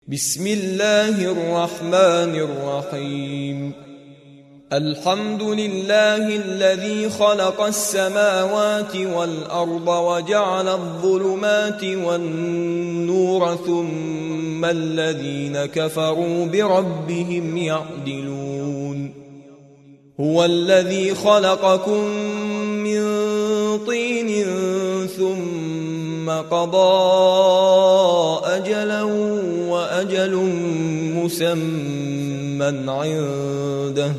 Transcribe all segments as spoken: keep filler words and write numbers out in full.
بسم الله الرحمن الرحيم. الحمد لله الذي خلق السماوات والأرض وجعل الظلمات والنور ثم الذين كفروا بربهم يعدلون. هو الذي خلقكم من طين ثم قضى أجلا وأجل مسمى عنده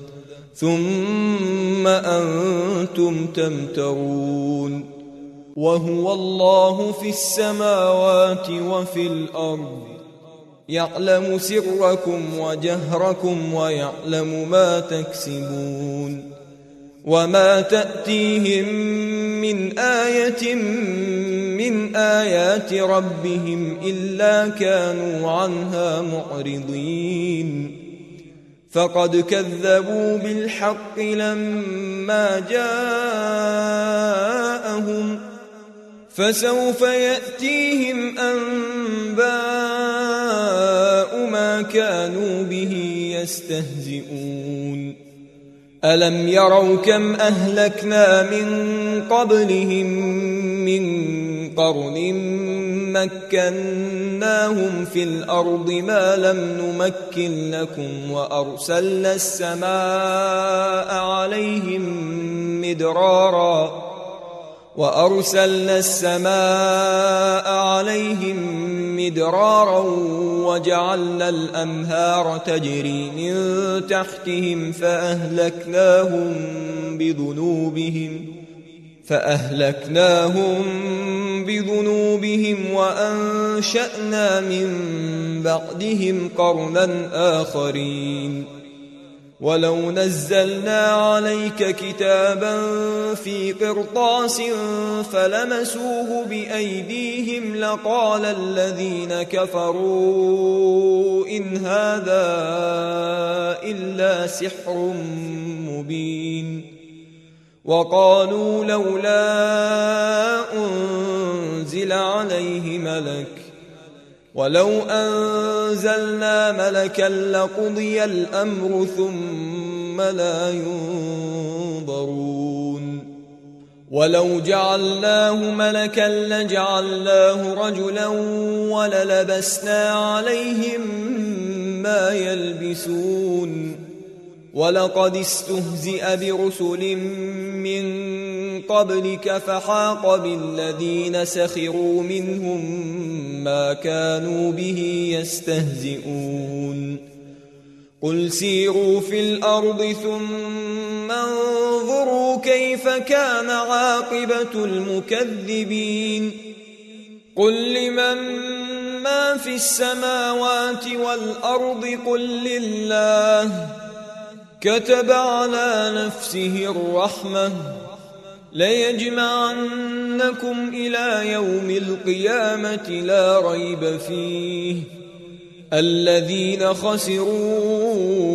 ثم أنتم تمترون. وهو الله في السماوات وفي الأرض يعلم سركم وجهركم ويعلم ما تكسبون. وما تأتيهم من آية من آيات ربهم إلا كانوا عنها معرضين. فقد كذبوا بالحق لما جاءهم فسوف يأتيهم أنباء ما كانوا به يستهزئون. ألم يروا كم أهلكنا من قبلهم من قرن مكناهم في الأرض ما لم نمكن لكم وأرسلنا السماء عليهم مدرارا وأرسلنا السماء عليهم مدرارا وجعلنا الأنهار تجري من تحتهم فأهلكناهم بذنوبهم فأهلكناهم بذنوبهم وأنشأنا من بعدهم قرنا آخرين. ولو نزلنا عليك كتابا في قرطاس فلمسوه بأيديهم لقال الذين كفروا إن هذا إلا سحر مبين. وقالوا لولا أنزل عليه ملك ولو أنزلنا ملكا لقضي الأمر ثم لا ينظرون. ولو جعلناه ملكا لجعلناه رجلا وللبسنا عليهم ما يلبسون. ولقد استهزئ برسل من قبلك فحاق بالذين سخروا منهم ما كانوا به يستهزئون. قل سيروا في الأرض ثم انظروا كيف كان عاقبة المكذبين. قل لمن ما في السماوات والأرض قل لله كتب على نفسه الرحمة ليجمعنكم إلى يوم القيامة لا ريب فيه الذين خسروا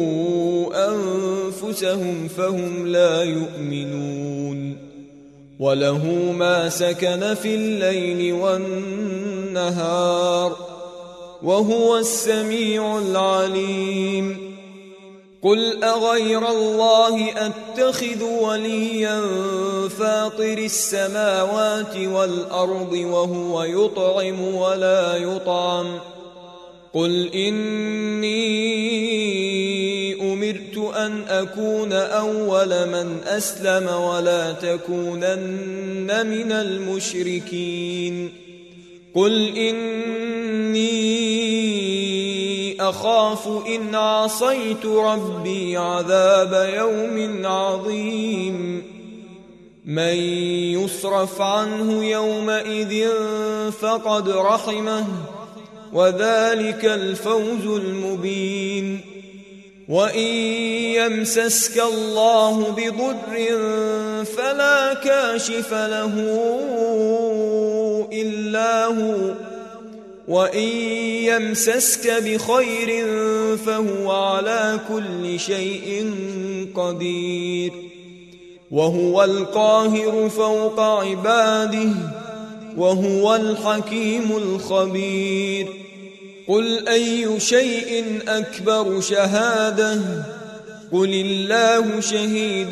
أنفسهم فهم لا يؤمنون. وله ما سكن في الليل والنهار وهو السميع العليم. قل أغير الله أتخذ وليا فاطر السماوات والأرض وهو يطعم ولا يطعم. قل إني أمرت أن أكون أول من أسلم ولا تكونن من المشركين. قل إني أخاف إن عصيت ربي عذاب يوم عظيم. من يصرف عنه يومئذ فقد رحمه وذلك الفوز المبين. وإن يمسسك الله بضر فلا كاشف له إلا هو وإن يمسسك بخير فهو على كل شيء قدير. وهو القاهر فوق عباده وهو الحكيم الخبير. قل أي شيء أكبر شهادة قل الله شهيد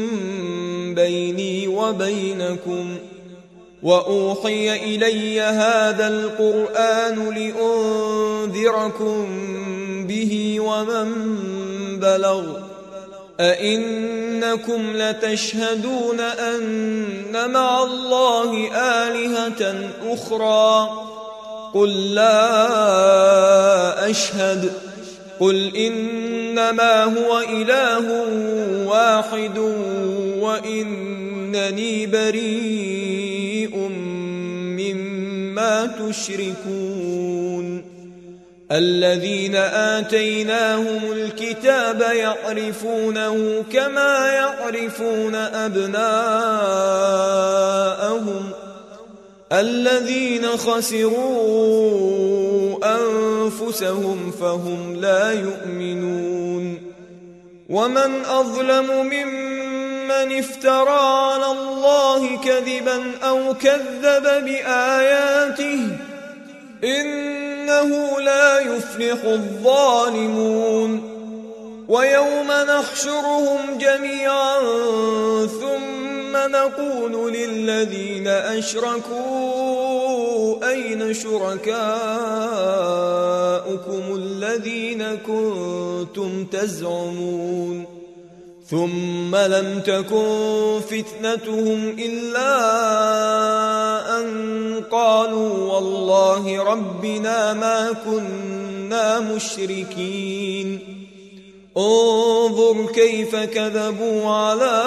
بيني وبينكم وأوحي إلي هذا القرآن لأنذركم به ومن بلغ أئنكم لتشهدون أن مع الله آلهة أخرى قل لا أشهد قل إنما هو إله واحد وإنني بريء مما تشركون الذين آتيناهم الكتاب يعرفونه كما يعرفون أبناءهم الذين خسروا أنفسهم فهم لا يؤمنون ومن أظلم ممن افترى على الله كذبا أو كذب بآياته إنه لا يفلح الظالمون ويوم نحشرهم جميعا ثم نقول للذين أشركوا أين شركاؤكم الذين كنتم تزعمون ثم لم تكن فتنتهم إلا أن قالوا والله ربنا ما كنا مشركين انظر كيف كذبوا على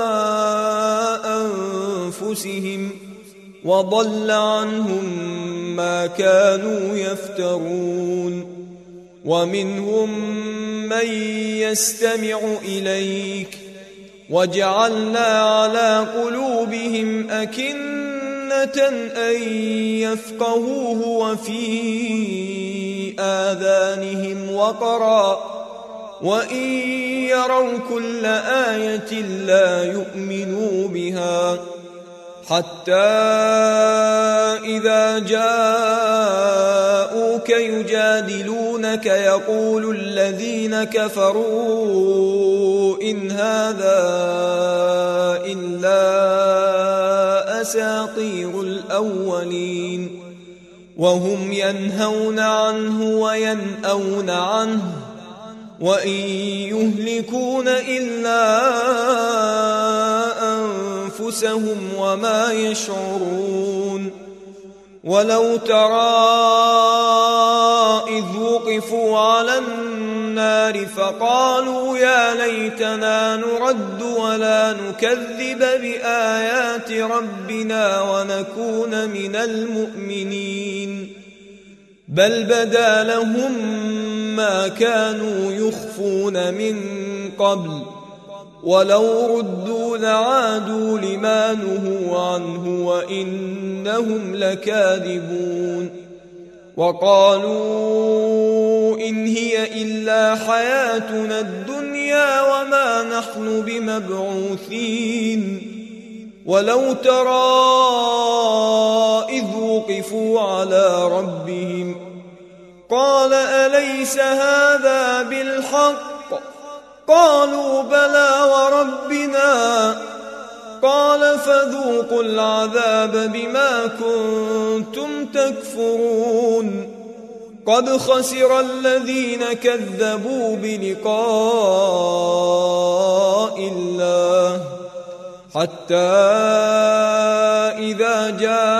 أنفسهم وضل عنهم ما كانوا يفترون ومنهم من يستمع إليك وجعلنا على قلوبهم أكنة أن يفقهوه وفي آذانهم وقرا وإن يروا كل آية لا يؤمنوا بها حتى إذا جاءوك يجادلونك يقول الذين كفروا إن هذا إلا أساطير الأولين وهم ينهون عنه وينأون عنه وإن يهلكون إلا أنفسهم وما يشعرون ولو ترى إذ وقفوا على النار فقالوا يا ليتنا نرد ولا نكذب بآيات ربنا ونكون من المؤمنين بل بدا لهم ما كانوا يخفون من قبل ولو ردوا لعادوا لما نهوا عنه وإنهم لكاذبون وقالوا إن هي إلا حياتنا الدنيا وما نحن بمبعوثين ولو ترى إذ وقفوا على ربهم قال أليس هذا بالحق قالوا بلى وربنا قال فذوقوا العذاب بما كنتم تكفرون قد خسر الذين كذبوا بلقاء الله حتى إذا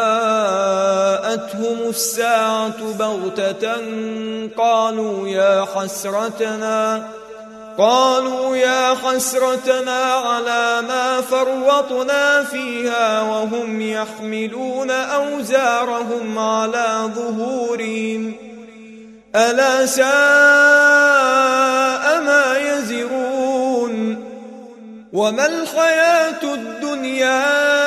جاءتهم الساعة بغتة قالوا يا حسرتنا قالوا يا حسرتنا على ما فرطنا فيها وهم يحملون أوزارهم على ظهورهم ألا ساء ما يزرون وما الحياة الدنيا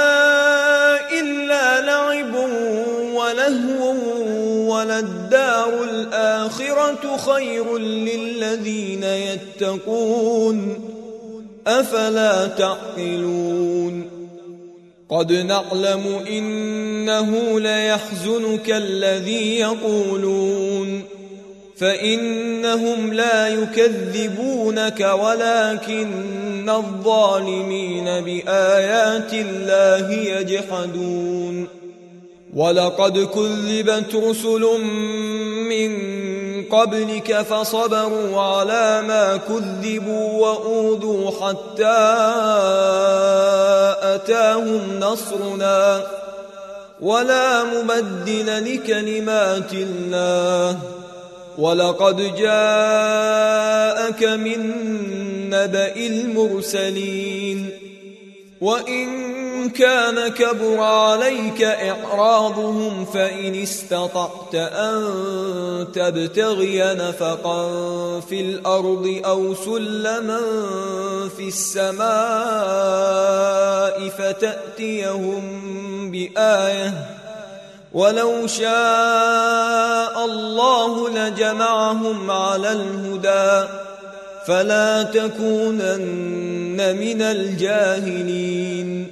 إلا لعب ولهو وللدار الآخرة خير للذين يتقون أفلا تعقلون قد نعلم إنه ليحزنك الذي يقولون فإنهم لا يكذبونك ولكن الظالمين بآيات الله يجحدون ولقد كذبت رسل من قبلك فصبروا على ما كذبوا وأوذوا حتى أتاهم نصرنا ولا مبدل لكلمات الله ولقد جاءك من نبأ المرسلين وإن كان كبر عليك إعراضهم فإن استطعت أن تبتغي نفقا في الأرض أو سلما في السماء فتأتيهم بآية ولو شاء الله لجمعهم على الهدى فلا تكونن من الجاهلين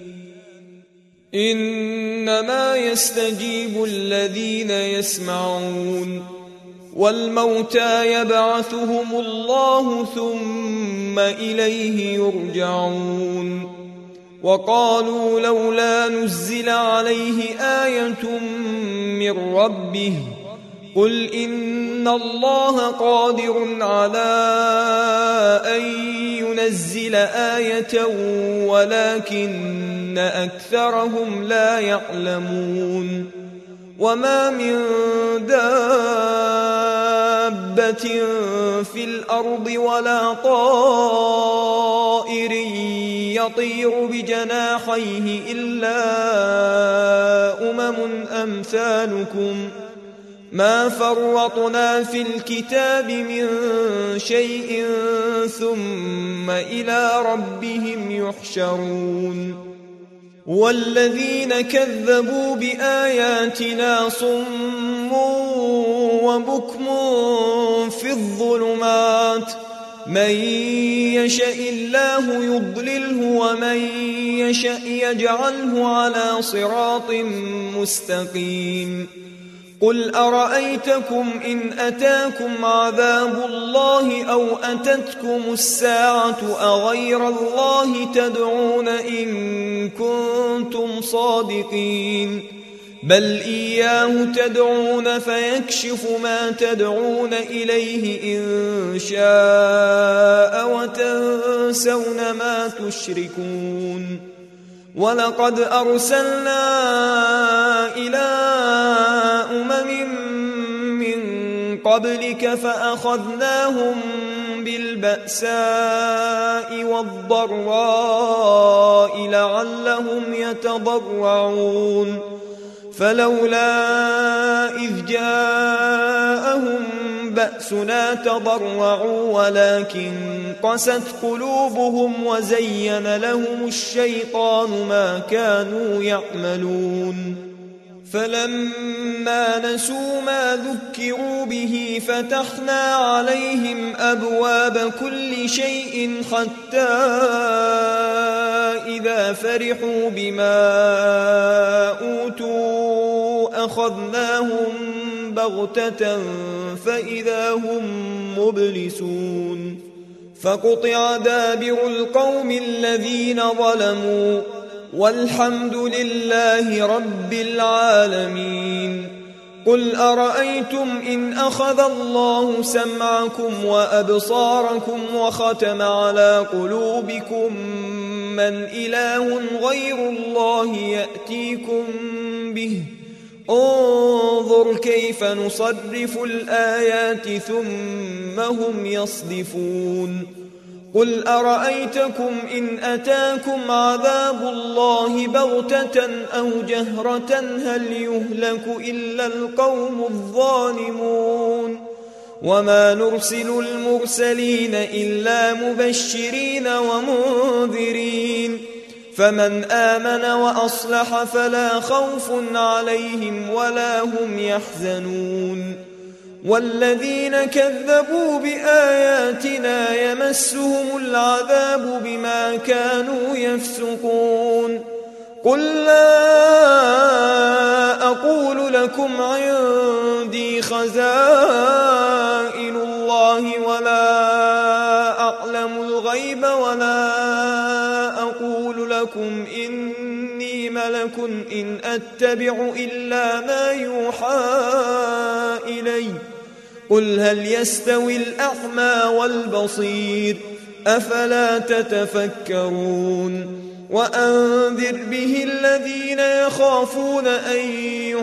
إنما يستجيب الذين يسمعون والموتى يبعثهم الله ثم إليه يرجعون وقالوا لولا نزل عليه آية من ربه قل إن الله قادر على أن ينزل آية ولكن أكثرهم لا يعلمون وما من دابة في الأرض ولا طائر يطير بجناحيه إلا أمم أمثالكم ما فرطنا في الكتاب من شيء ثم إلى ربهم يحشرون والذين كذبوا بآياتنا صم وبكم في الظلمات من يشاء الله يضلله ومن يشاء يجعله على صراط مستقيم قل أرأيتكم إن أتاكم عذاب الله أو أتتكم الساعة أغير الله تدعون إن كنتم صادقين بل إياه تدعون فيكشف ما تدعون إليه إن شاء وتنسون ما تشركون ولقد أرسلنا إلى أمم من قبلك فأخذناهم بالبأساء والضراء لعلهم يتضرعون فلولا إذ جاءهم بأسنا تضرعوا ولكن قست قلوبهم وزين لهم الشيطان ما كانوا يعملون فلما نسوا ما ذكروا به فتحنا عليهم أبواب كل شيء حتى إذا فرحوا بما أوتوا أخذناهم بغتة فإذا هم مبلسون فقطع دابر القوم الذين ظلموا والحمد لله رب العالمين قل أرأيتم إن أخذ الله سمعكم وأبصاركم وختم على قلوبكم من إله غير الله يأتيكم به انظر كيف نصرف الآيات ثم هم يصدفون قل أرأيتكم إن أتاكم عذاب الله بغتة أو جهرة هل يهلك إلا القوم الظالمون وما نرسل المرسلين إلا مبشرين ومنذرين فمن آمن وأصلح فلا خوف عليهم ولا هم يحزنون والذين كذبوا بآياتنا يمسهم العذاب بما كانوا يفسقون قل لا أقول لكم عندي خزائن الله ولا أعلم الغيب ولا أقول لكم إني ملك إن أتبع إلا ما يوحى إلي قل هل يستوي الأعمى والبصير أفلا تتفكرون وأنذر به الذين يخافون أن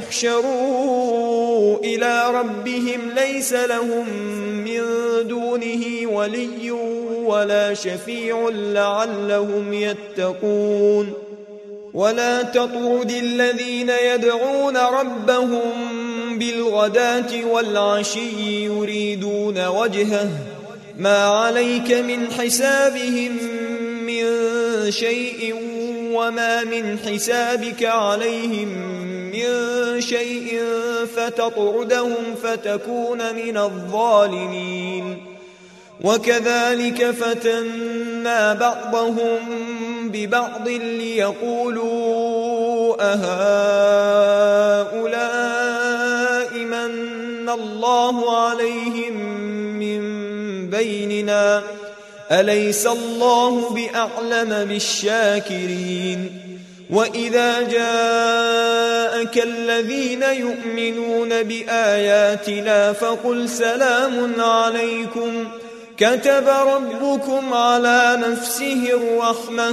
يحشروا إلى ربهم ليس لهم من دونه ولي ولا شفيع لعلهم يتقون ولا تطرد الذين يدعون ربهم بالغداة والعشي يريدون وجهه ما عليك من حسابهم من شيء وما من حسابك عليهم من شيء فتطردهم فتكون من الظالمين وكذلك فتنا بعضهم ببعض ليقولوا أهؤلاء من الله عليهم من بيننا أليس الله بأعلم بالشاكرين وإذا جاءك الذين يؤمنون بآياتنا فقل سلام عليكم كتب ربكم على نفسه الرحمة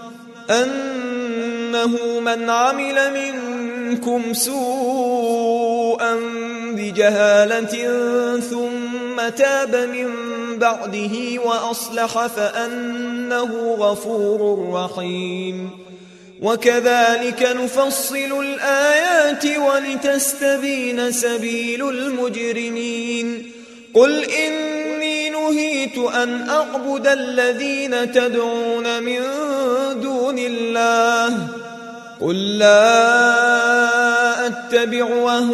أنه من عمل منكم سوءا بجهالة ثم تاب من بعده وأصلح فأنه غفور رحيم وكذلك نفصل الآيات ولتستبين سبيل المجرمين قل إني نهيت أن أعبد الذين تدعون من دون الله قل لا أتبع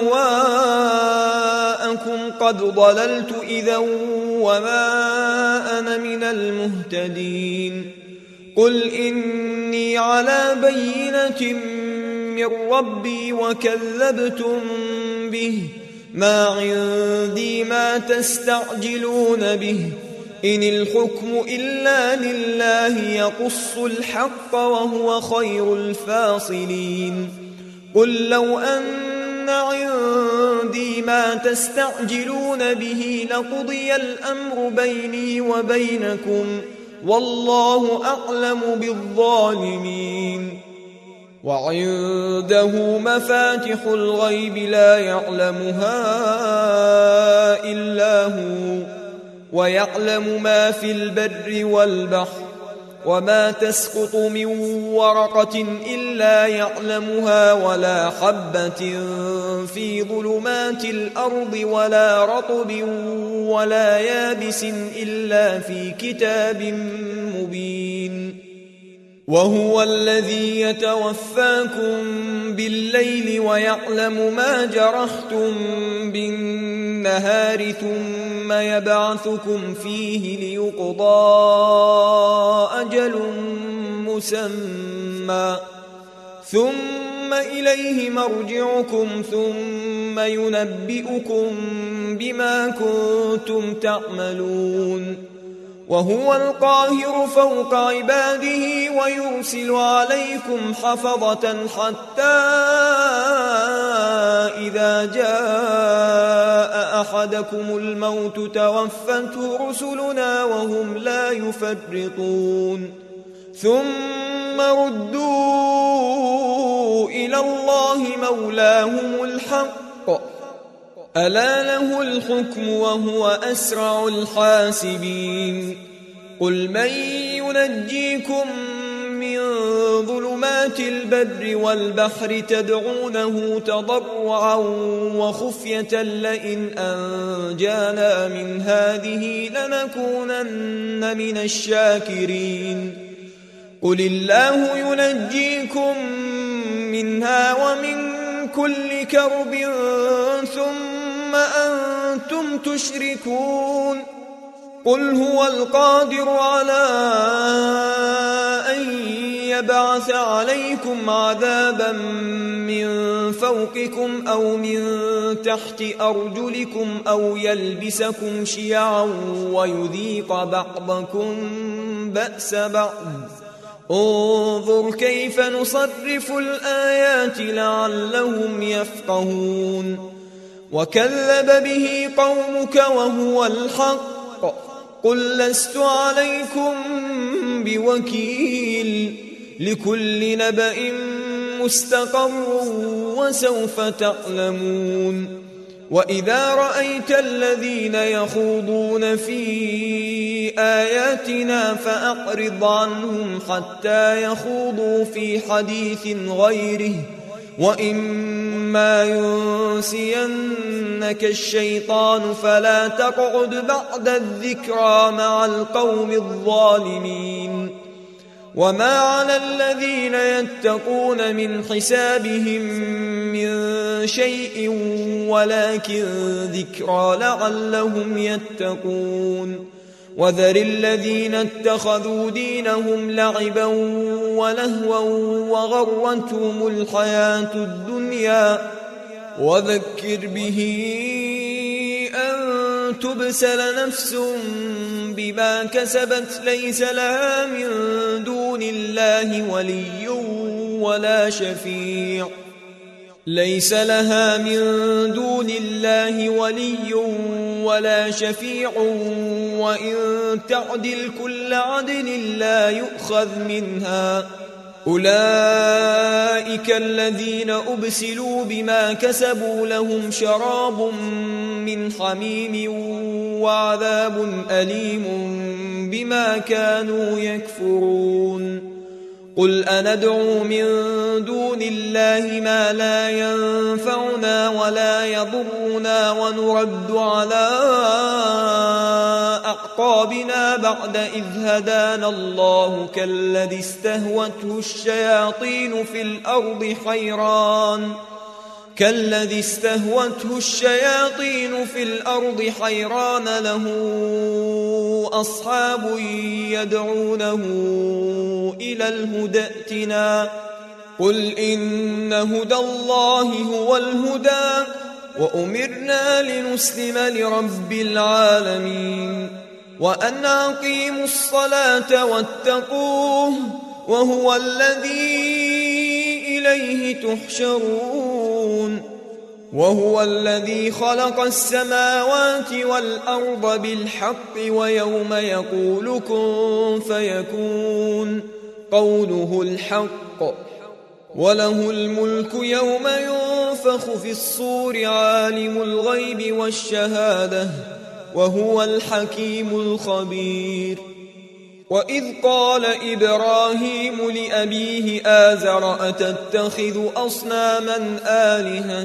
أهواءكم قد ضللت إذا وما أنا من المهتدين قل إني على بينة من ربي وكذبتم به ما عندي ما تستعجلون به إن الحكم إلا لله يقص الحق وهو خير الفاصلين قل لو أن عندي ما تستعجلون به لقضي الأمر بيني وبينكم والله أعلم بالظالمين وعنده مفاتح الغيب لا يعلمها إلا هو ويعلم ما في البر والبحر وما تسقط من ورقة إلا يعلمها ولا حبة في ظلمات الأرض ولا رطب ولا يابس إلا في كتاب مبين وهو الذي يتوفاكم بالليل ويعلم ما جرحتم بالنهار ثم يبعثكم فيه ليقضى أجل مسمى ثم إليه مرجعكم ثم ينبئكم بما كنتم تعملون وهو القاهر فوق عباده ويرسل عليكم حفظة حتى إذا جاء أحدكم الموت توفته رسلنا وهم لا يفرطون ثم ردوا إلى الله مولاهم الحق ألا له الحكم وهو أسرع الحاسبين قل من ينجيكم من ظلمات البر والبحر تدعونه تضرعا وخفية لئن أنجانا من هذه لنكونن من الشاكرين قل الله ينجيكم منها ومن كل كرب ثم أنتم تشركون قل هو القادر على أن يبعث عليكم عذابا من فوقكم أو من تحت أرجلكم أو يلبسكم شيعا ويذيق بعضكم بأس بعض. انظر كيف نصرف الآيات لعلهم يفقهون. وكذب به قومك وهو الحق قل لست عليكم بوكيل لكل نبأ مستقر وسوف تعلمون. وإذا رأيت الذين يخوضون في آياتنا فأعرض عنهم حتى يخوضوا في حديث غيره وإما ينسينك الشيطان فلا تقعد بعد الذكرى مع القوم الظالمين. وما على الذين يتقون من حسابهم من شيء ولكن ذكرى لعلهم يتقون. وذر الذين اتخذوا دينهم لعبا ولهوا وغرتهم الحياة الدنيا وذكر به أن تبسل نفس بما كسبت ليس لها من دون الله ولي ولا شفيع ليس لها من دون الله ولي ولا شفيع وإن تعدل كل عدل لا يؤخذ منها. أولئك الذين أبسلوا بما كسبوا لهم شراب من حميم وعذاب أليم بما كانوا يكفرون. قل أندعو من دون الله ما لا ينفعنا ولا يضرنا ونرد على أعقابنا بعد إذ هدانا الله كالذي استهوته الشياطين في الأرض حيران كالذي استهوته الشياطين في الأرض حيران له أصحاب يدعونه إلى الهدى ائتنا. قل إن هدى الله هو الهدى وأمرنا لنسلم لرب العالمين وأن أقيموا الصلاة واتقوه وهو الذي إليه تحشرون. وهو الذي خلق السماوات والأرض بالحق ويوم يقول كن فيكون قوله الحق وله الملك يوم ينفخ في الصور عالم الغيب والشهادة وهو الحكيم الخبير. وإذ قال إبراهيم لأبيه آزر أتتخذ أصناما آلهة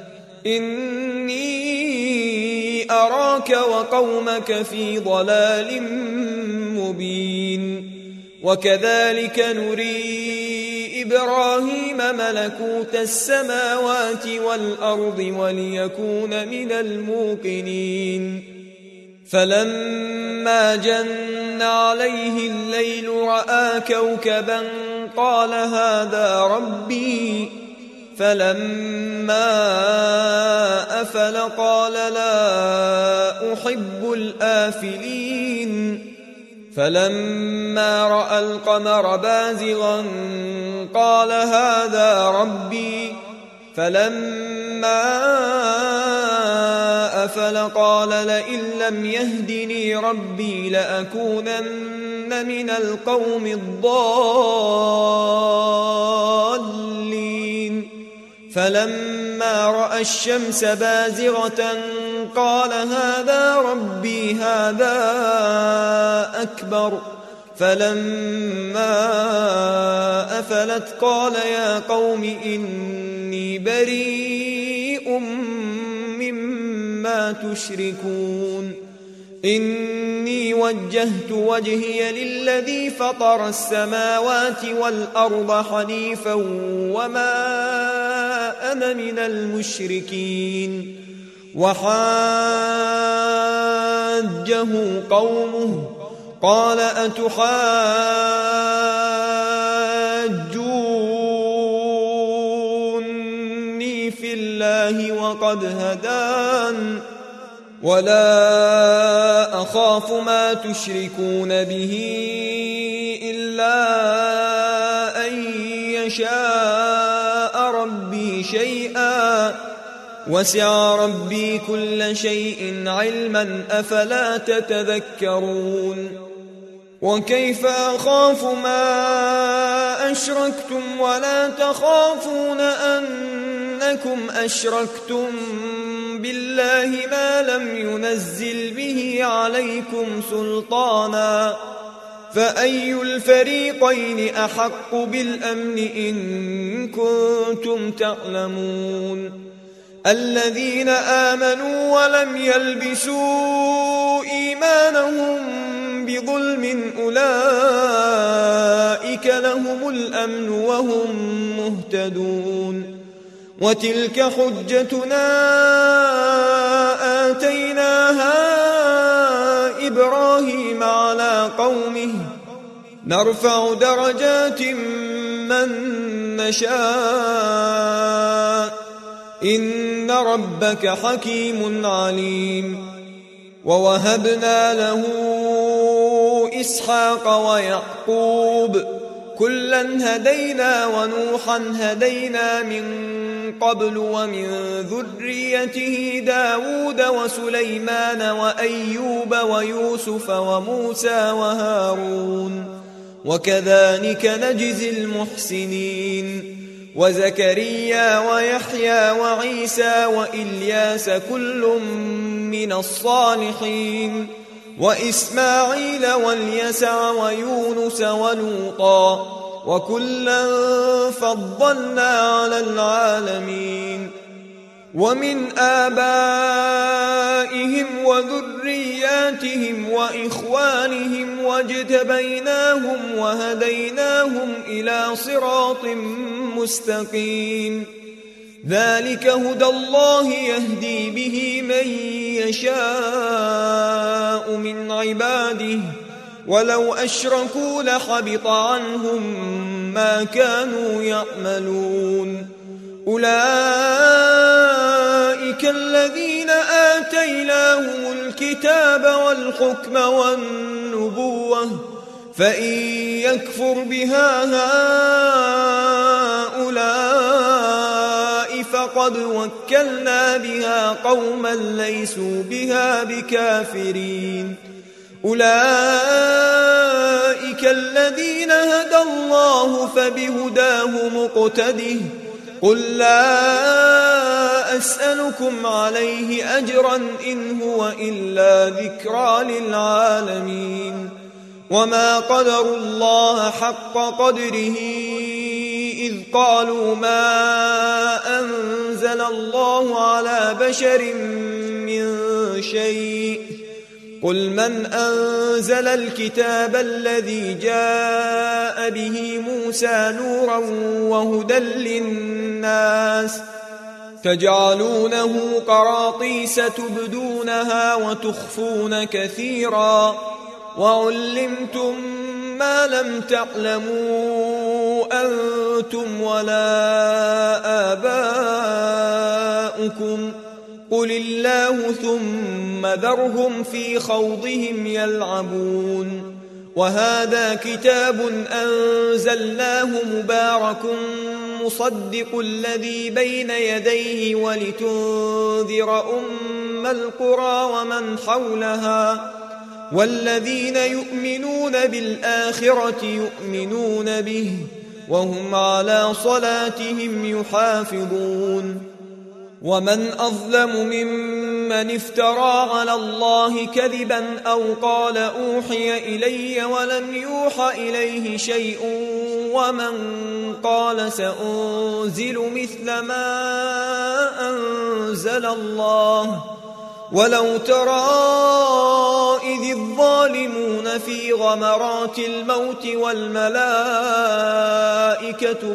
إني أراك وقومك في ضلال مبين. وكذلك نري إبراهيم ملكوت السماوات والأرض وليكون من الموقنين. فلما جن عليه الليل رأى كوكبا قال هذا ربي فلما أفل قال لا أحب الآفلين. فلما رأى القمر بازغا قال هذا ربي فلما أفل قال لئن لم يهدني ربي لأكونن من القوم الضالين. فلما رأى الشمس بازغة قال هذا ربي هذا أكبر. فلما أفلت قال يا قوم إني بريء مما تشركون. إني وجهت وجهي للذي فطر السماوات والأرض حنيفا وما أنا من المشركين. وحاجه قومه قال أتحاجوني في الله وقد هدان ولا أخاف ما تشركون به إلا أن يشاء ربي شيئا وسع ربي كل شيء علما أفلا تتذكرون وكيف أخاف ما أشركتم ولا تخافون أنكم أشركتم بالله ما لم ينزل به عليكم سلطانا فأي الفريقين أحق بالأمن إن كنتم تعلمون الذين آمنوا ولم يلبسوا إيمانهم بظلم أولئك لهم الأمن وهم مهتدون وتلك حجتنا آتيناها إبراهيم على قومه نرفع درجات من نشاء إن ربك حكيم عليم ووهبنا له إسحاق ويعقوب كلا هدينا ونوحا هدينا من قبل ومن ذريته داود وسليمان وأيوب ويوسف وموسى وهارون وكذلك نجزي المحسنين وزكريا ويحيى وعيسى وإلياس كل من الصالحين وإسماعيل واليسع ويونس ولوطا وكلا فضلنا على العالمين ومن آبائهم وذرياتهم وإخوانهم واجتبيناهم وهديناهم إلى صراط مستقيم ذلك هدى الله يهدي به من يشاء من عباده ولو أشركوا لحبط عنهم ما كانوا يعملون أولئك الذين آتيناهم الكتاب والحكم والنبوة فإن يكفر بها هؤلاء فقد وكلنا بها قوما ليسوا بها بكافرين أولئك الذين هدى الله فبهداه مقتده قل لا أسألكم عليه أجرا إن هو إلا ذكرى للعالمين وما قدروا الله حق قدره إذ قالوا ما أنزل الله على بشر من شيء قل من أنزل الكتاب الذي جاء به موسى نورا وهدى للناس تجعلونه قراطيس تبدونها وتخفون كثيرا وعلمتم ما لم تعلموا أنتم ولا آباؤكم قل الله ثم ذرهم في خوضهم يلعبون وهذا كتاب أنزلناه مبارك مصدق الذي بين يديه ولتنذر أم القرى ومن حولها والذين يؤمنون بالآخرة يؤمنون به وهم على صلاتهم يحافظون ومن أظلم ممن افترى على الله كذبا أو قال أوحي إلي ولم يوحى إليه شيء ومن قال سأنزل مثل ما أنزل الله ولو ترى إذ الظالمون في غمرات الموت والملائكة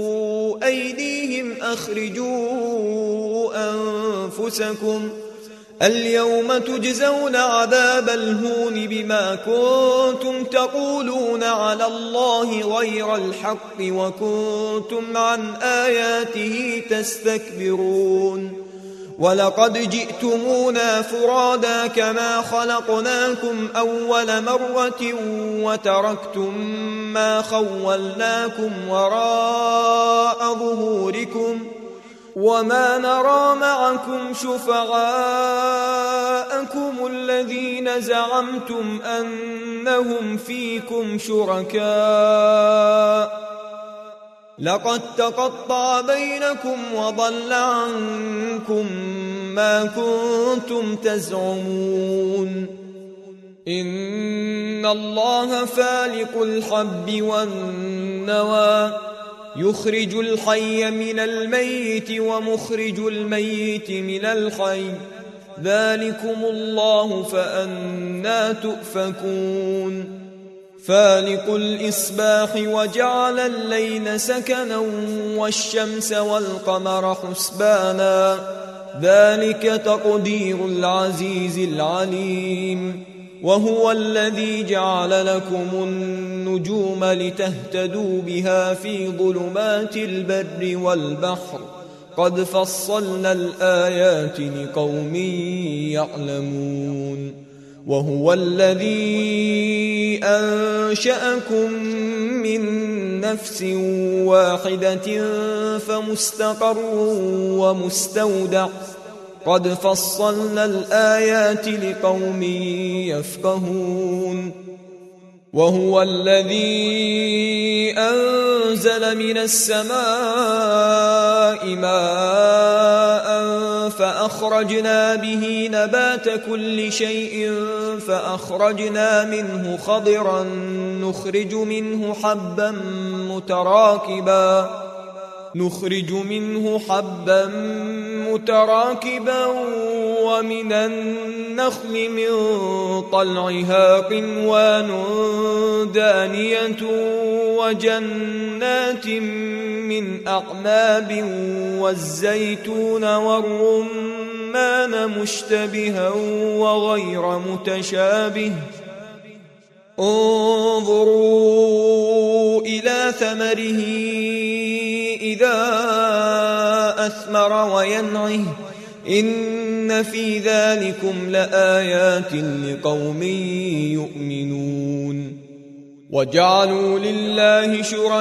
باسطوا أيديهم أخرجوا أنفسكم اليوم تجزون عذاب الهون بما كنتم تقولون على الله غير الحق وكنتم عن آياته تستكبرون ولقد جئتمونا فرادا كما خلقناكم أول مرة وتركتم ما خولناكم وراء ظهوركم وما نرى معكم شفعاءكم الذين زعمتم أنهم فيكم شركاء لقد تقطع بينكم وضل عنكم ما كنتم تزعمون إن الله فالق الحب والنوى يخرج الحي من الميت ومخرج الميت من الحي ذلكم الله فأنى تؤفكون فالق الإصباح وجعل الليل سكنا والشمس والقمر حسبانا ذلك تقدير العزيز العليم وهو الذي جعل لكم النجوم لتهتدوا بها في ظلمات البر والبحر قد فصلنا الآيات لقوم يعلمون وهو الذي أنشأكم من نفس واحدة فمستقر ومستودع قد فصلنا الآيات لقوم يفقهون وهو الذي أنزل من السماء ماء فأخرجنا به نبات كل شيء فأخرجنا منه خضرا نخرج منه حبا متراكبا نخرج منه حبا متراكبا ومن النخل من طلعها قنوان دانية وجنات من أعناب والزيتون والرمان مشتبها وغير متشابه انظروا إلى ثمره إذا أثمر وينعه إن في ذلكم لآيات لقوم يؤمنون وجعلوا لله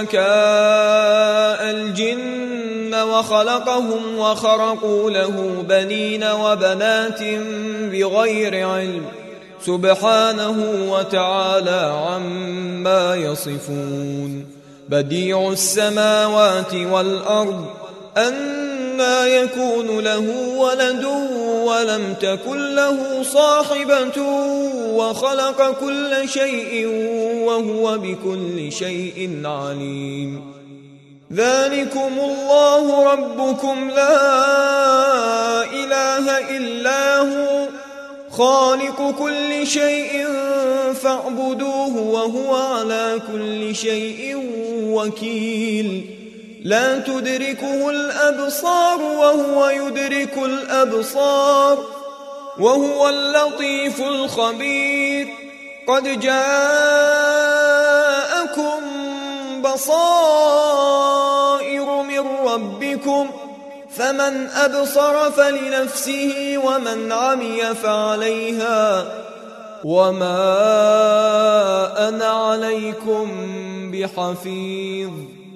شركاء الجن وخلقهم وخرقوا له بنين وبنات بغير علم سبحانه وتعالى عما يصفون بديع السماوات والأرض أنى يكون له ولد ولم تكن له صاحبة وخلق كل شيء وهو بكل شيء عليم ذلكم الله ربكم لا إله إلا هو خالق كل شيء فاعبدوه وهو على كل شيء وكيل لا تدركه الأبصار وهو يدرك الأبصار وهو اللطيف الخبير قد جاءكم بصائر من ربكم فمن أبصر فلنفسه ومن عمي فعليها وما أنا عليكم بحفيظ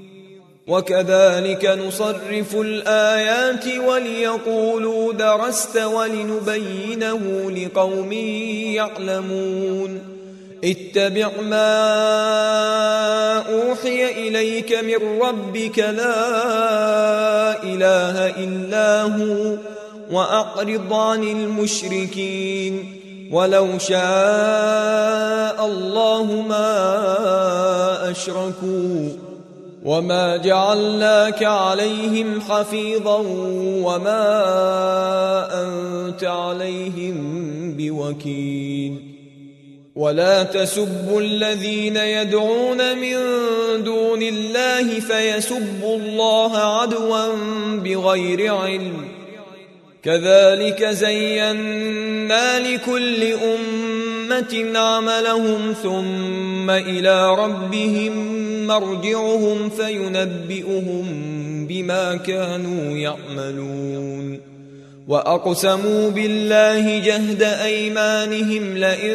وكذلك نصرف الآيات وليقولوا درست ولنبينه لقوم يعلمون اتبع ما أوحي إليك من ربك لا إله إلا هو وأعرض عن المشركين ولو شاء الله ما أشركوا وما جعلناك عليهم حفيظا وما أنت عليهم بوكيل ولا تسبوا الذين يدعون من دون الله فيسبوا الله عدوا بغير علم كذلك زينا لكل أمة عملهم ثم إلى ربهم مرجعهم فينبئهم بما كانوا يعملون وأقسموا بالله جهد أيمانهم لئن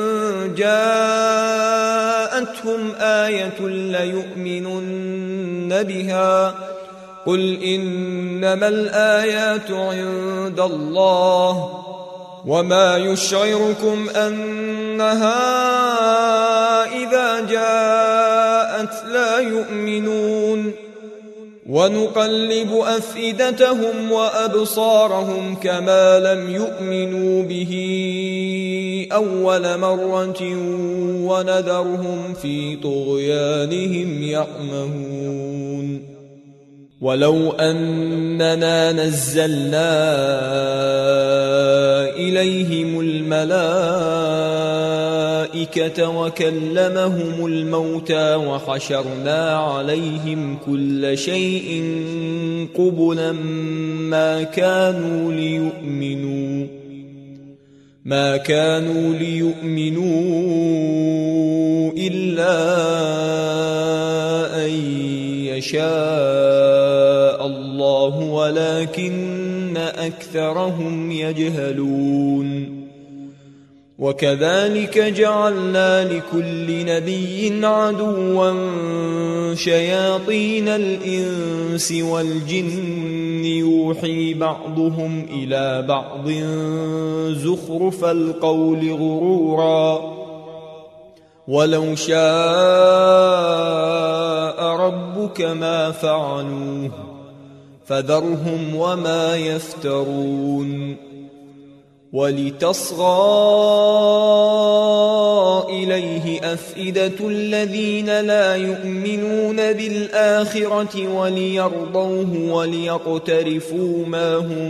جاءتهم آية ليؤمنن بها قل إنما الآيات عند الله وما يشعركم أنها إذا جاءت لا يؤمنون ونقلب أفئدتهم وأبصارهم كما لم يؤمنوا به أول مرة ونذرهم في طغيانهم يعمهون ولو أننا نزلنا إليهم الملائكة وكلمهم الموتى وحشرنا عليهم كل شيء قبلا ما كانوا ليؤمنوا ما كانوا ليؤمنوا إلا أن يشاء الله ولكن أكثرهم يجهلون وكذلك جعلنا لكل نبي عدوا شياطين الإنس والجن يوحي بعضهم إلى بعض زخرف القول غرورا ولو شاء ربك ما فعلوه فذرهم وما يفترون ولتصغى إليه أفئدة الذين لا يؤمنون بالآخرة وليرضوه وليقترفوا ما هم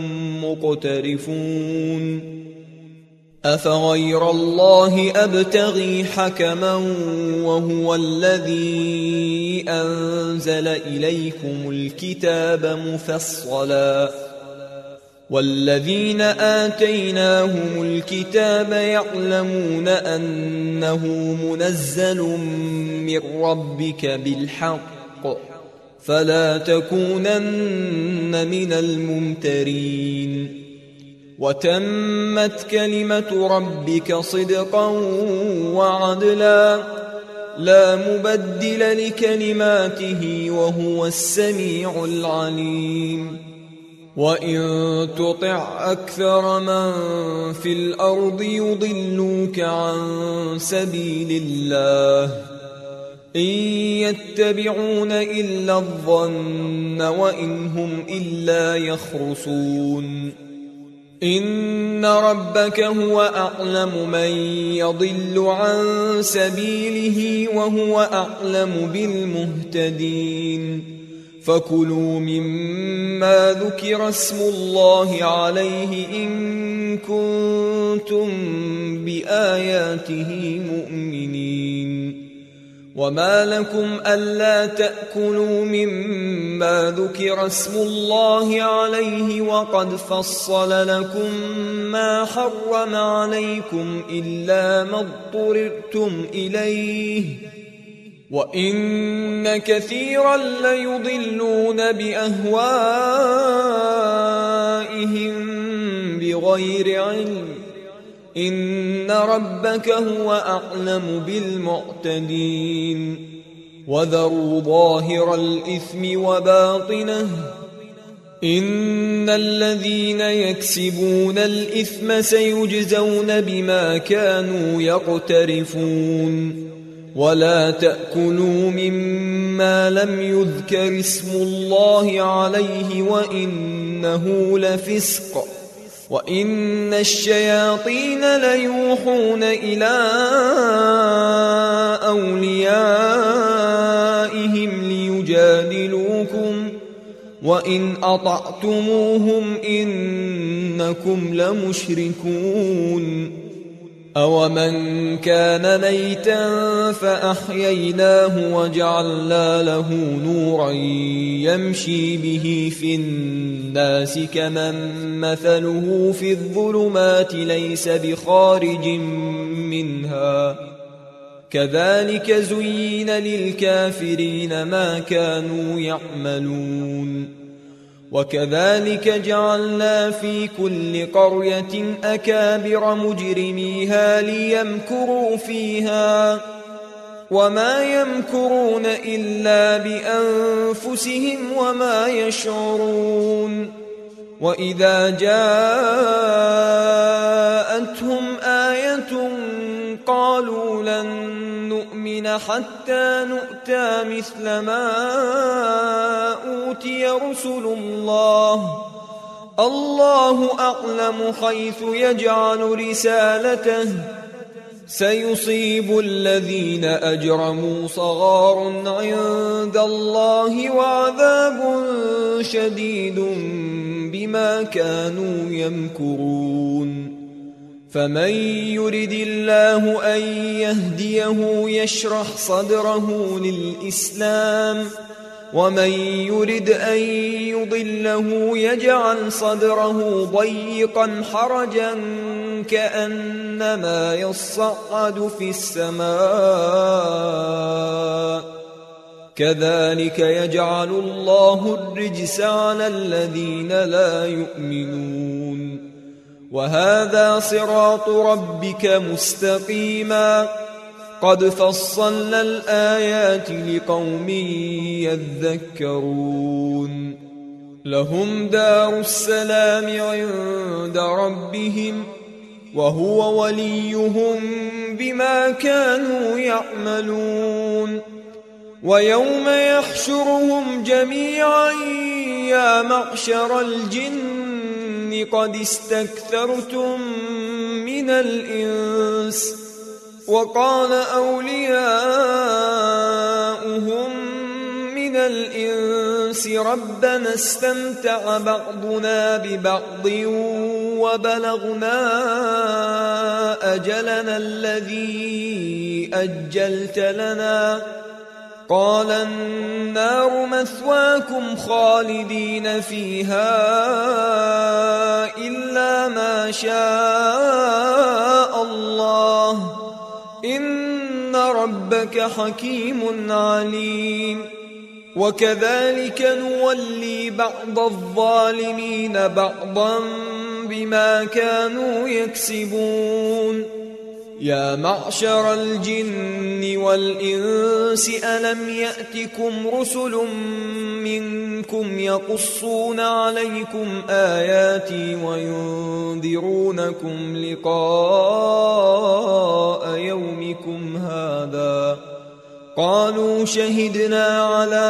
مقترفون أفغير الله أبتغي حكما وهو الذي أنزل إليكم الكتاب مفصلا والذين آتيناهم الكتاب يعلمون أنه منزل من ربك بالحق فلا تكونن من الممترين وتمت كلمة ربك صدقا وعدلا لا مبدل لكلماته وهو السميع العليم وإن تطع أكثر من في الأرض يضلوك عن سبيل الله إن يتبعون إلا الظن وإن هم إلا يخرصون إن ربك هو أعلم من يضل عن سبيله وهو أعلم بالمهتدين فكلوا مما ذكر اسم الله عليه إن كنتم بآياته مؤمنين وما لكم ألا تأكلوا مما ذكر اسم الله عليه وقد فصل لكم ما حرم عليكم إلا ما اضطررتم إليه وإن كثيرا ليضلون بأهوائهم بغير علم إن ربك هو أعلم بالمعتدين وذروا ظاهر الإثم وباطنه إن الذين يكسبون الإثم سيجزون بما كانوا يقترفون ولا تأكلوا مما لم يذكر اسم الله عليه وإنه لفسق وإن الشياطين ليوحون إلى أوليائهم ليجادلوكم وإن أطعتموهم إنكم لمشركون أَوَمَنْ كَانَ مَيْتًا فَأَحْيَيْنَاهُ وَجَعَلْنَا لَهُ نُورًا يَمْشِي بِهِ فِي النَّاسِ كَمَنْ مَثَلُهُ فِي الظُّلُمَاتِ لَيْسَ بِخَارِجٍ مِنْهَا كَذَلِكَ زُيِّنَ لِلْكَافِرِينَ مَا كَانُوا يَعْمَلُونَ وَكَذَلِكَ جَعَلْنَا فِي كُلِّ قَرْيَةٍ أَكَابِرَ مُجْرِمِيهَا لِيَمْكُرُوا فِيهَا وَمَا يَمْكُرُونَ إِلَّا بِأَنفُسِهِمْ وَمَا يَشْعُرُونَ وَإِذَا جَاءَتْهُمْ آيَةٌ قَالُوا لَن نُّؤْمِنَ حَتَّى نُؤْتَىٰ مِثْلَ مَا أُوتِيَ رُسُلُ اللَّهِ اللَّهُ أَعْلَمُ حَيْثُ يَجْعَلُ رِسَالَتَهُ سَيُصِيبُ الَّذِينَ أَجْرَمُوا صَغَارٌ عِندَ اللَّهِ وَعَذَابٌ شَدِيدٌ بِمَا كَانُوا يَمْكُرُونَ فَمَن يُرِدِ اللَّهُ أَن يَهْدِيَهُ يَشْرَحْ صَدْرَهُ لِلْإِسْلَامِ وَمَن يُرِدْ أَن يُضِلَّهُ يَجْعَلْ صَدْرَهُ ضَيِّقًا حَرَجًا كَأَنَّمَا يَصَّعَّدُ فِي السَّمَاءِ كَذَلِكَ يَجْعَلُ اللَّهُ الرِّجْسَ عَلَى الَّذِينَ لَا يُؤْمِنُونَ وَهَذَا صِرَاطُ رَبِّكَ مُسْتَقِيمًا قَدْ فَصَّلْنَا الْآيَاتِ لِقَوْمٍ يَذَّكَّرُونَ لَهُمْ دَارُ السَّلَامِ عِندَ رَبِّهِمْ وَهُوَ وَلِيُّهُم بِمَا كَانُوا يَعْمَلُونَ وَيَوْمَ يَحْشُرُهُمْ جَمِيعًا يَا مَعْشَرَ الْجِنِّ قد استكثرتم من الإنس وقال أولياؤهم من الإنس ربنا استمتع بعضنا ببعض وبلغنا أجلنا الذي أجلت لنا قال النار مثواكم خالدين فيها إلا ما شاء الله إن ربك حكيم عليم وكذلك نولي بعض الظالمين بعضا بما كانوا يكسبون يا معشر الجن والإنس ألم يأتكم رسل منكم يقصون عليكم آياتي وينذرونكم لقاء يومكم هذا قالوا شهدنا على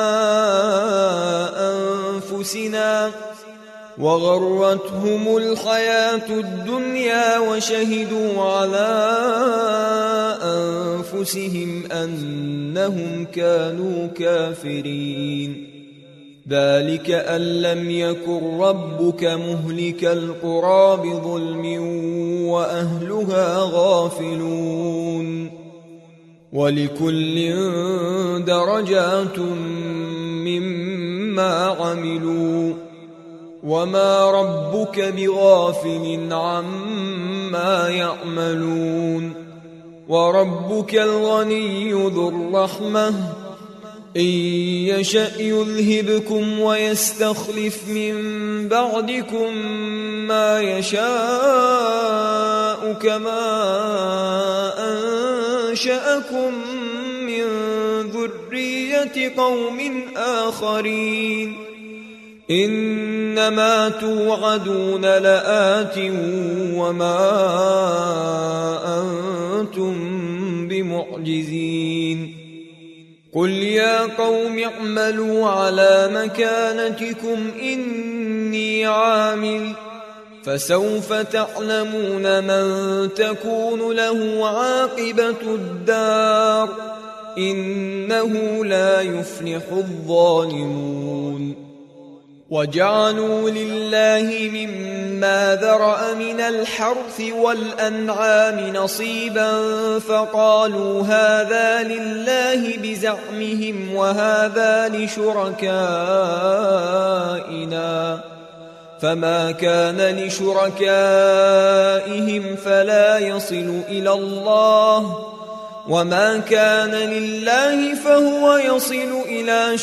أنفسنا وغرتهم الحياة الدنيا وشهدوا على أنفسهم أنهم كانوا كافرين ذلك أن لم يكن ربك مهلك القرى بظلم وأهلها غافلون ولكل درجات مما عملوا وما ربك بغافل عما يعملون وربك الغني ذو الرحمة إن يشأ يذهبكم ويستخلف من بعدكم ما يشاء كما أنشأكم من ذرية قوم آخرين إنما توعدون لآت وما أنتم بمعجزين قل يا قوم اعملوا على مكانتكم إني عامل فسوف تعلمون من تكون له عاقبة الدار إنه لا يفلح الظالمون وجعلوا لله مما ذرأ من الحرث والأنعام نصيبا فقالوا هذا لله بزعمهم وهذا لشركائنا فما كان لشركائهم فلا يصل إلى الله وما كان لله فهو يصل إلى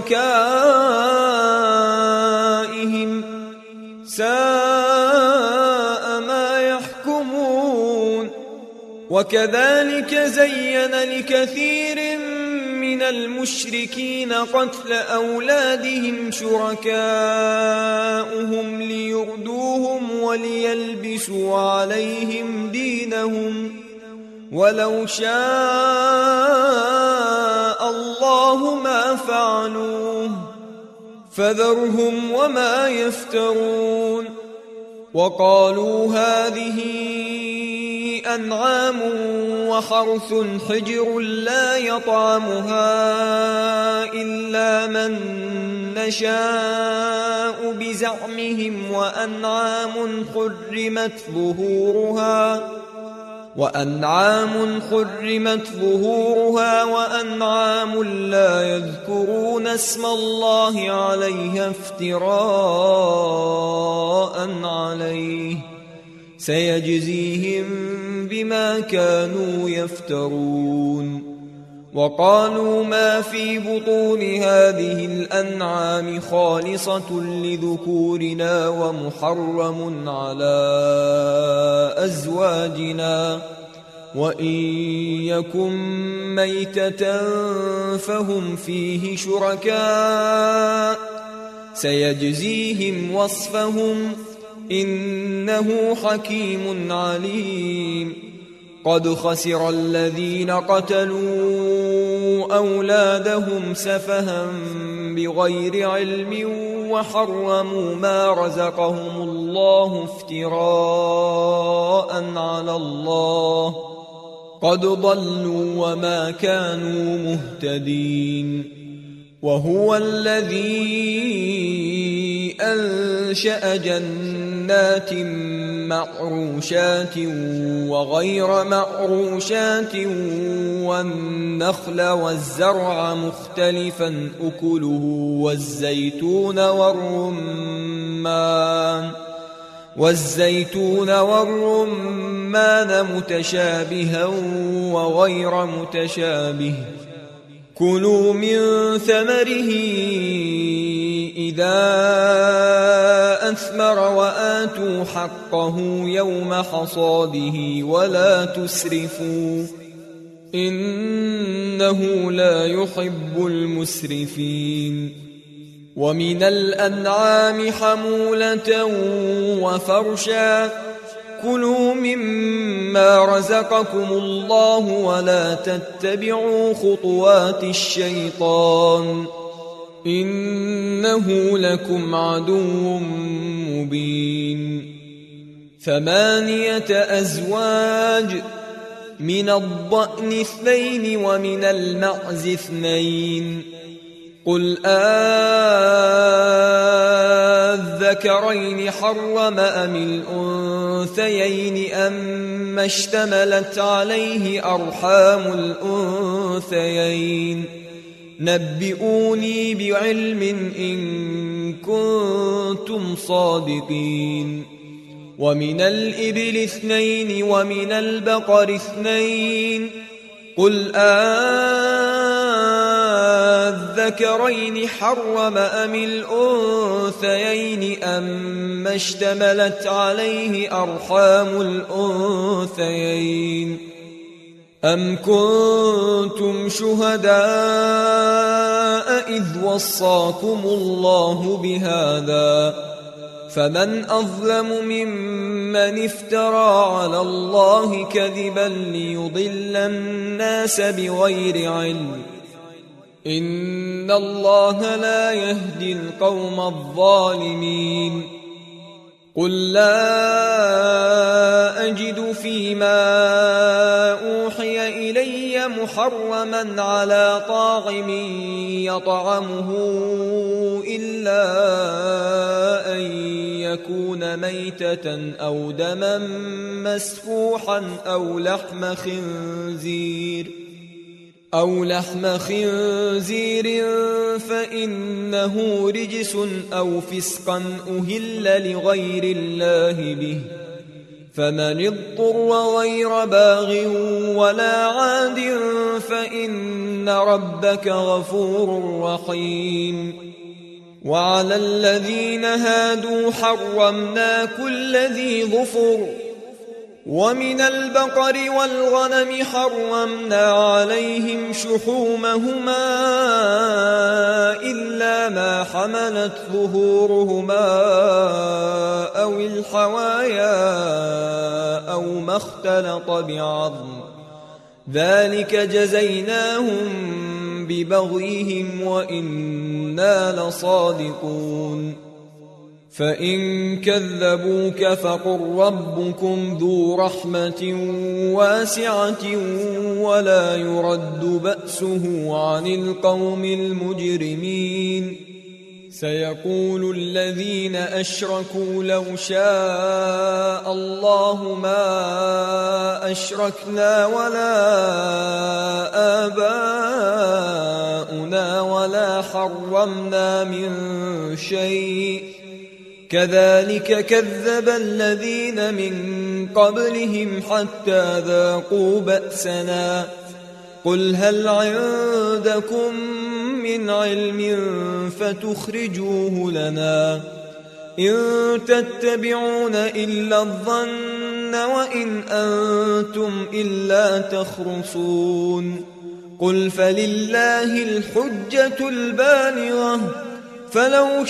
شركائهم ساء ما يحكمون. وكذلك زين لكثير من المشركين قتل أولادهم شركاؤهم ليردوهم وليلبسوا عليهم دينهم ولو شاء الله ما فعلوه فذرهم وما يفترون. وقالوا هذه أنعام وحرث حجر لا يطعمها إلا من نشاء بزعمهم وأنعام حرمت ظهورها وأنعام حرمت ظهورها وأنعام لا يذكرون اسم الله عليها افتراء عليه سيجزيهم بما كانوا يفترون. وقالوا ما في بطون هذه الأنعام خالصة لذكورنا ومحرم على أزواجنا وإن يكن ميتة فهم فيه شركاء سيجزيهم وصفهم إنه حكيم عليم. قد خسر الذين قتلوا أولادهم سفها بغير علم وحرموا ما رزقهم الله افتراء على الله قد ضلوا وما كانوا مهتدين. وهو الذي أنشأ جنات معروشات وغير معروشات والنخل والزرع مختلفا أكله والزيتون والرمان والزيتون والرمان متشابها وغير متشابه كلوا من ثمره إذا أثمر وآتوا حقه يوم حصاده ولا تسرفوا إنه لا يحب المسرفين. ومن الأنعام حمولة وفرشا كلوا مما رزقكم الله ولا تتبعوا خطوات الشيطان إنه لكم عدو مبين. ثمانية أزواج من الضأن اثنين ومن المعز اثنين قل أذكرين حرم أم الأنثيين أما اشتملت عليه أرحام الأنثيين نبئوني بعلم إن كنتم صادقين. ومن الإبل اثنين ومن البقر اثنين قل أذكرين حرم أم الأنثيين أما اشتملت عليه أرحام الأنثيين أم كنتم شهداء إذ وصاكم الله بهذا فمن أظلم ممن افترى على الله كذبا ليضل الناس بغير علم إن الله لا يهدي القوم الظالمين. قل لا أجد فيما أوحي إلي محرما على طاعم يطعمه إلا أن يكون ميتة أو دما مسفوحا أو لحم خنزير أو لحم خنزير فإنه رجس أو فسقا أهل لغير الله به، فمن اضطر غير باغ ولا عاد فإن ربك غفور رحيم. وعلى الذين هادوا حرمنا كل ذي ظفر، ومن البقر والغنم حرمنا عليهم شحومهما إلا ما حملت ظهورهما أو الحوايا أو ما اختلط بعظم، ذلك جزيناهم ببغيهم وإنا لصادقون. فإن كذبوك فقل ربكم ذو رحمة واسعة ولا يرد بأسه عن القوم المجرمين. سيقول الذين أشركوا لو شاء الله ما أشركنا ولا آباؤنا ولا حرمنا من شيء، كذلك كذب الذين من قبلهم حتى ذاقوا بأسنا. قل هل عندكم من علم فتخرجوه لنا؟ إن تتبعون إلا الظن وإن أنتم إلا تخرصون. قل فلله الحجة البالغة، فلو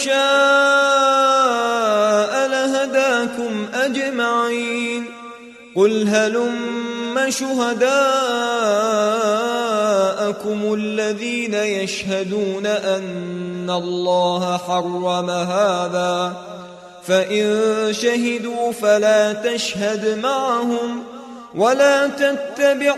شاء لهداكم أجمعين. قل هلم شهداءكم الذين يشهدون أن الله حرم هذا، فإن شهدوا فلا تشهد معهم ولا تتبع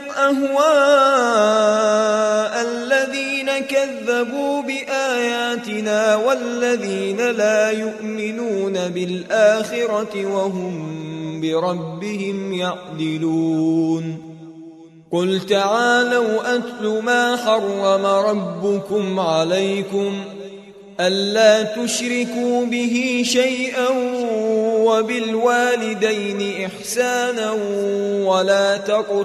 أهواء الذين كذبوا بآياتنا والذين لا يؤمنون بالآخرة وهم بربهم يعدلون. قل تعالوا أتل ما حرم ربكم عليكم ألا تشركوا به شيئا وبالوالدين إحسانا ولا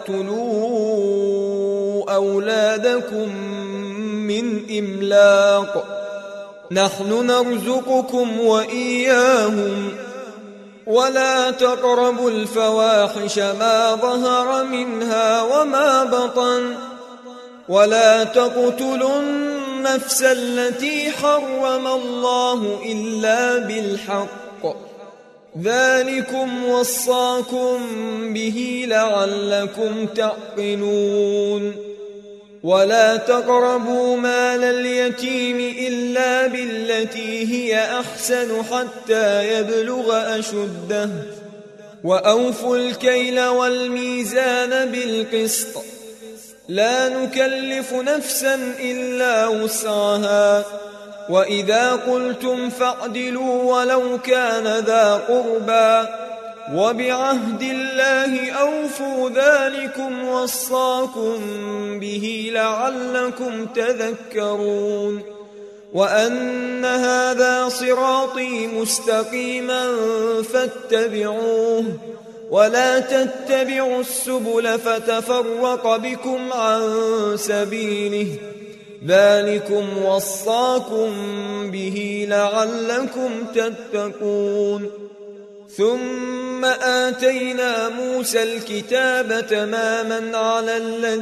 تقتلوا أولادكم من إملاق، نحن نرزقكم وإياهم، ولا تقربوا الفواحش ما ظهر منها وما بطن، ولا تقتلوا النفس التي حرم الله إلا بالحق، ذلكم وصاكم به لعلكم تعقلون. ولا تقربوا مال اليتيم إلا بالتي هي أحسن حتى يبلغ أشده، وأوفوا الكيل والميزان بالقسط، لا نكلف نفسا إلا وسعها، وإذا قلتم فاعدلوا ولو كان ذا قربى، وبعهد الله أوفوا، ذلكم وصاكم به لعلكم تذكرون. وأن هذا صراطي مستقيما فاتبعوه، ولا تتبعوا السبل فتفرق بكم عن سبيله، ذلكم وصاكم به لعلكم تتقون. ثم آتينا موسى الكتاب تماما على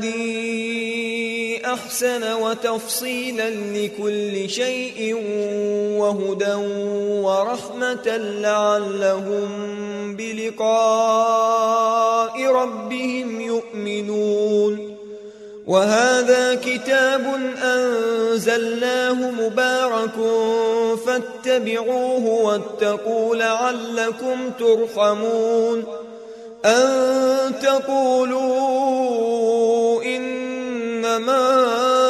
الذي أحسن وتفصيلا لكل شيء وهدى ورحمة لعلهم بلقاء ربهم يؤمنون. وهذا كتاب أنزلناه مبارك فاتبعوه واتقوا لعلكم ترحمون. أن تقولوا إنما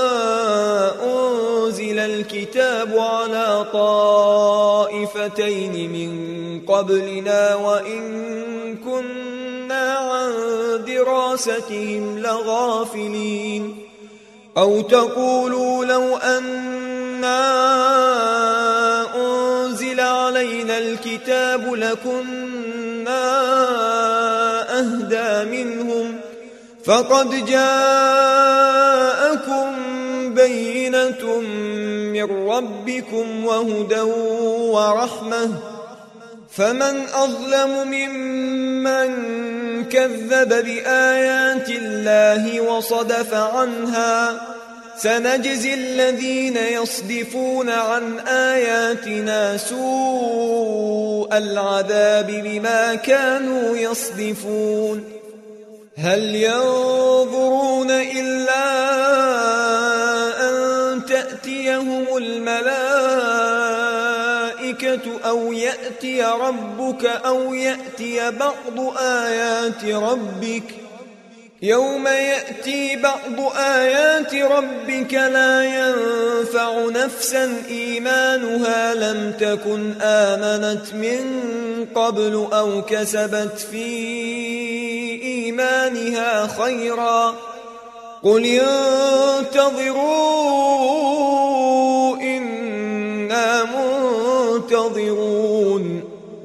أنزل الكتاب على طائفتين من قبلنا وإن كنا عن دراستهم لغافلين. أو تقولوا لو أنا أنزل علينا الكتاب لكنا أهدى منهم فقد جاءكم بينة من ربكم وهدى ورحمة فمن أظلم ممن كذب بآيات الله وصدف عنها. سنجزي الذين يصدفون عن آياتنا سوء العذاب بما كانوا يصدفون. هل ينظرون إلا أن تأتيهم الملائكة أو يأتي ربك أو يأتي بعض آيات ربك يوم يأتي بعض آيات ربك لا ينفع نفسا إيمانها لم تكن آمنت من قبل أو كسبت في إيمانها خيرا قل انتظروا إنا منتظرون.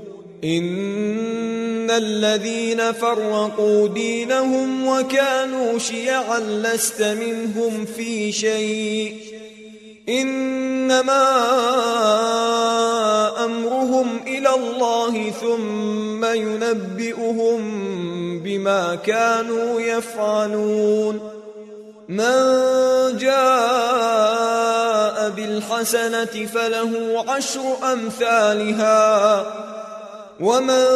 إن الذين فرقوا دينهم وكانوا شيعا لست منهم في شيء إنما أمرهم إلى الله ثم ينبئهم بما كانوا يفعلون. من جاء بالحسنة فله عشر أمثالها ومن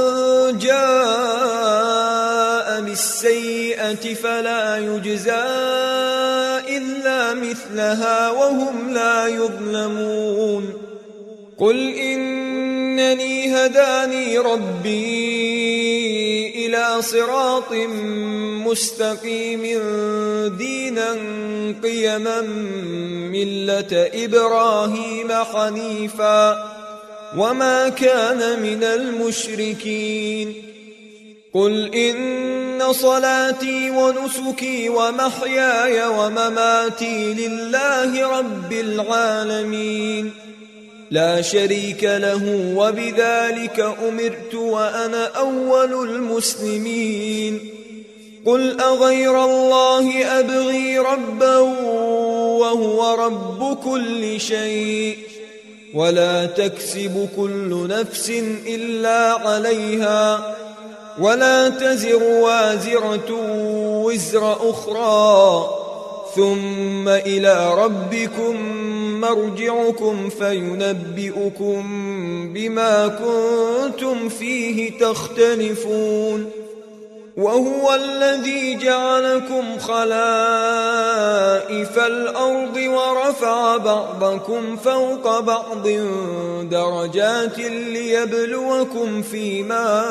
جاء بالسيئة فلا يجزى إلا مثلها وهم لا يظلمون. قل إنني هداني ربي إلى صراط مستقيم دينا قيما ملة إبراهيم حنيفا وما كان من المشركين. قل إن صلاتي ونسكي ومحياي ومماتي لله رب العالمين لا شريك له وبذلك أمرت وأنا أول المسلمين. قل أغير الله أبغي ربا وهو رب كل شيء ولا تكسب كل نفس إلا عليها ولا تزر وازرة وزر أخرى ثم إلى ربكم مرجعكم فينبئكم بما كنتم فيه تختلفون. وهو الذي جعلكم خلائف الأرض ورفع بعضكم فوق بعض درجات ليبلوكم فيما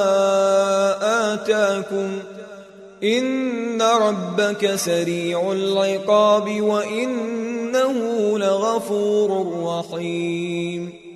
آتاكم إن ربك سريع العقاب وإنه لغفور رحيم.